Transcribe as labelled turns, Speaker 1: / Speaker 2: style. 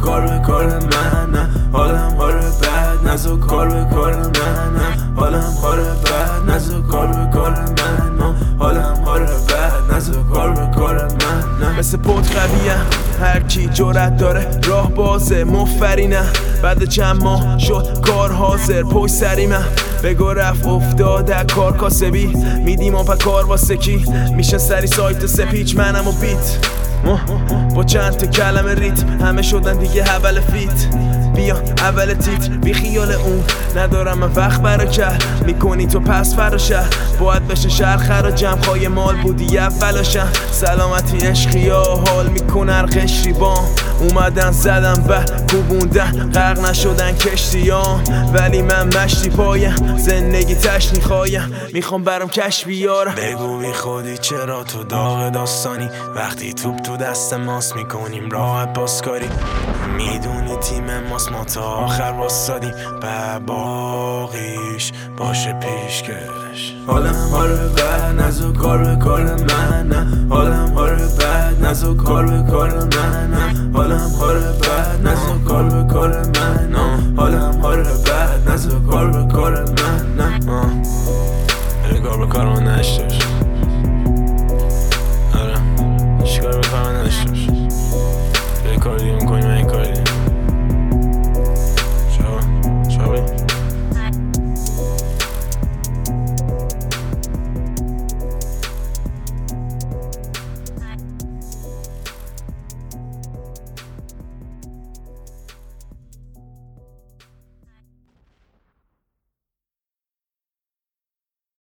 Speaker 1: کار به کار من نه، حالم حال بد نزو کار به کار من نه، حالم حال بد نزو کار به کار من نه، حالم حال بد نزو کار به کار من نه.
Speaker 2: مثل پوت قویه هر کی جرأت داره راه بازه مفری نه، بعد چند ماه شد کار حاضر پشت سری من بگو رفت افتاده کار کاسبی میدیم و کار واسه کی میشه سری سایت سپیچ منم و بیت با چند تا کلمه ریت همه شدن دیگه حول فیت بیا اول تیتر بی خیال اون ندارم من وقت برا کر میکنی تو پس فراشه باید بشه شهر خرا جمع خواهی مال بودی اولاشم سلامتی عشقی ها حال میکنه هر قشری بام اومدن زدن به کوبوندن غرق نشدن کشتی ها ولی من مشتی پایم زندگی تشنی خوایم میخوام برام کش بیارم.
Speaker 1: بگو بی خودی چرا تو داغ داستانی وقتی توپ تو دست ماست میکنیم راحت پاسکاری میدونی تیم ماست ما تا آخر واسادیم باقیش باشه پیشکش. حالم حال بد نزو کار به کار من نه، حالم حال بد نزو کار به کار من نه، حالم حال بد نزو کار به کار من نه، حالم حال بد نزو کار به کار من نه. کار به کار من نشتش آره چیکار به کار من نشتش به کار دیگه میکنی من این کار